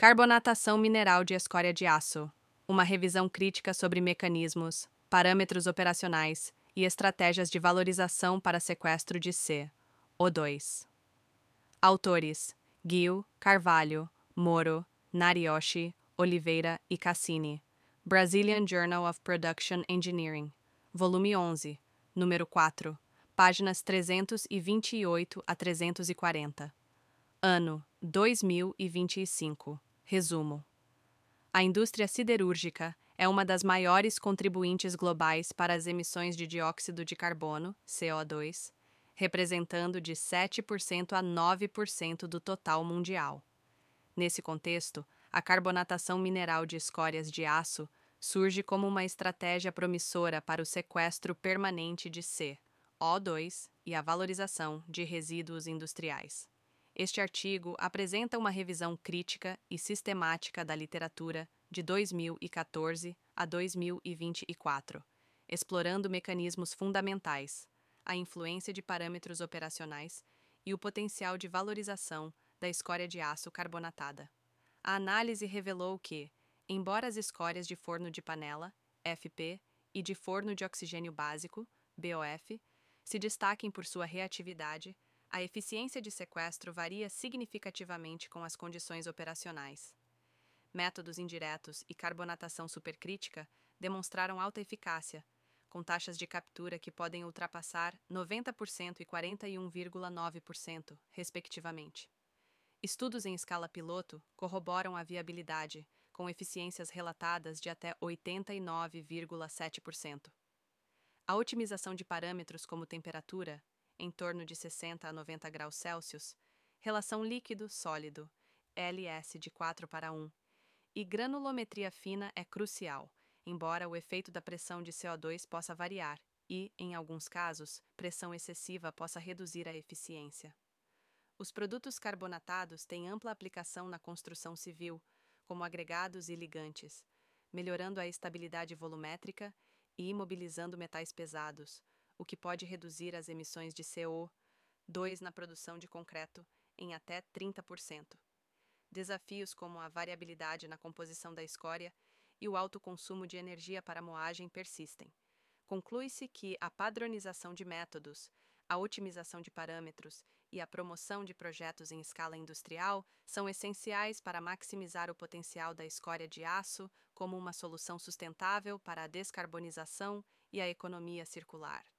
Carbonatação mineral de escória de aço. Uma revisão crítica sobre mecanismos, parâmetros operacionais e estratégias de valorização para sequestro de CO2. Autores: Gil, Carvalho, Moro, Nariyoshi, Oliveira e Cassini. Brazilian Journal of Production Engineering. Volume 11, número 4, páginas 328 a 340. Ano 2025. Resumo. A indústria siderúrgica é uma das maiores contribuintes globais para as emissões de dióxido de carbono, CO2, representando de 7% a 9% do total mundial. Nesse contexto, a carbonatação mineral de escórias de aço surge como uma estratégia promissora para o sequestro permanente de CO2 e a valorização de resíduos industriais. Este artigo apresenta uma revisão crítica e sistemática da literatura de 2014 a 2024, explorando mecanismos fundamentais, a influência de parâmetros operacionais e o potencial de valorização da escória de aço carbonatada. A análise revelou que, embora as escórias de forno de panela, FP, e de forno de oxigênio básico, BOF, se destaquem por sua reatividade, a eficiência de sequestro varia significativamente com as condições operacionais. Métodos indiretos e carbonatação supercrítica demonstraram alta eficácia, com taxas de captura que podem ultrapassar 90% e 41,9%, respectivamente. Estudos em escala piloto corroboram a viabilidade, com eficiências relatadas de até 89,7%. A otimização de parâmetros como temperatura, em torno de 60 a 90 graus Celsius, relação líquido-sólido, LS de 4:1, e granulometria fina é crucial, embora o efeito da pressão de CO2 possa variar e, em alguns casos, pressão excessiva possa reduzir a eficiência. Os produtos carbonatados têm ampla aplicação na construção civil, como agregados e ligantes, melhorando a estabilidade volumétrica e imobilizando metais pesados, o que pode reduzir as emissões de CO2 na produção de concreto em até 30%. Desafios como a variabilidade na composição da escória e o alto consumo de energia para a moagem persistem. Conclui-se que a padronização de métodos, a otimização de parâmetros e a promoção de projetos em escala industrial são essenciais para maximizar o potencial da escória de aço como uma solução sustentável para a descarbonização e a economia circular.